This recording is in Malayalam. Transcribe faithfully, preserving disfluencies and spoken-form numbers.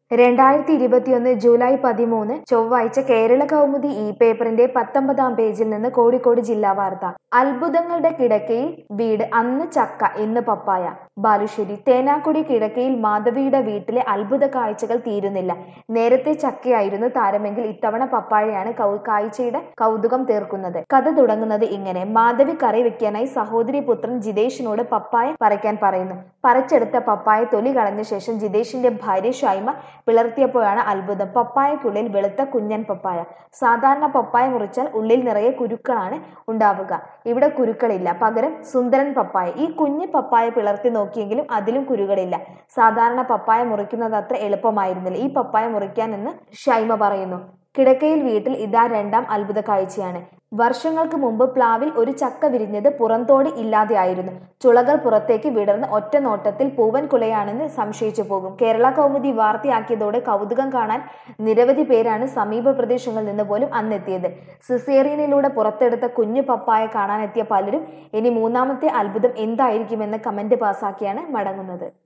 രണ്ടായിരത്തി ഇരുപത്തിയൊന്ന് ജൂലൈ പതിമൂന്ന് ചൊവ്വാഴ്ച കേരള കൗമുദി ഇ പേപ്പറിന്റെ പത്തൊമ്പതാം പേജിൽ നിന്ന് കോഴിക്കോട് ജില്ലാ വാർത്ത. അത്ഭുതങ്ങളുടെ കിടക്കയിൽ വീട്, അന്ന് ചക്ക ഇന്ന് പപ്പായ. ബാലുശ്ശേരി. തേനാക്കുടി കിടക്കയിൽ മാധവിയുടെ വീട്ടിലെ അത്ഭുത കാഴ്ചകൾ തീരുന്നില്ല. നേരത്തെ ചക്കയായിരുന്നു താരമെങ്കിൽ ഇത്തവണ പപ്പായയാണ് കൗ കാഴ്ചയുടെ കൗതുകം തീർക്കുന്നത്. കഥ തുടങ്ങുന്നത് ഇങ്ങനെ. മാധവി കറി വെക്കാനായി സഹോദരി പുത്രൻ ജിതേഷിനോട് പപ്പായ പറിക്കാൻ പറയുന്നു. പറിച്ചെടുത്ത പപ്പായ തൊലി കളഞ്ഞ ശേഷം ജിതേഷിന്റെ ഭാര്യ ഷൈമ പിളർത്തിയപ്പോഴാണ് അത്ഭുതം. പപ്പായക്കുള്ളിൽ വെളുത്ത കുഞ്ഞൻ പപ്പായ. സാധാരണ പപ്പായ മുറിച്ചാൽ ഉള്ളിൽ നിറയെ കുരുക്കളാണ് ഉണ്ടാവുക. ഇവിടെ കുരുക്കളില്ല, പകരം സുന്ദരൻ പപ്പായ. ഈ കുഞ്ഞ് പപ്പായ പിളർത്തി നോക്കിയെങ്കിലും അതിലും കുരുകളില്ല. സാധാരണ പപ്പായ മുറിക്കുന്നത് അത്ര എളുപ്പമായിരുന്നില്ല ഈ പപ്പായ മുറിക്കാനെന്ന് ഷൈമ പറയുന്നു. കിടക്കയിൽ വീട്ടിൽ ഇതാ രണ്ടാം അത്ഭുത കാഴ്ചയാണ്. വർഷങ്ങൾക്ക് മുമ്പ് പ്ലാവിൽ ഒരു ചക്ക വിരിഞ്ഞത് പുറന്തോട് ഇല്ലാതെയായിരുന്നു. ചുളകൾ പുറത്തേക്ക് വിടർന്ന് ഒറ്റ നോട്ടത്തിൽ പൂവൻ കുലയാണെന്ന് സംശയിച്ചു പോകും. കേരള കൗമുദി വാർത്തയാക്കിയതോടെ കൗതുകം കാണാൻ നിരവധി പേരാണ് സമീപ പ്രദേശങ്ങളിൽ നിന്ന് പോലും അന്നെത്തിയത്. സിസേറിയനിലൂടെ പുറത്തെടുത്ത കുഞ്ഞു പപ്പായ കാണാനെത്തിയ പലരും ഇനി മൂന്നാമത്തെ അത്ഭുതം എന്തായിരിക്കുമെന്ന് കമന്റ് പാസാക്കിയാണ് മടങ്ങുന്നത്.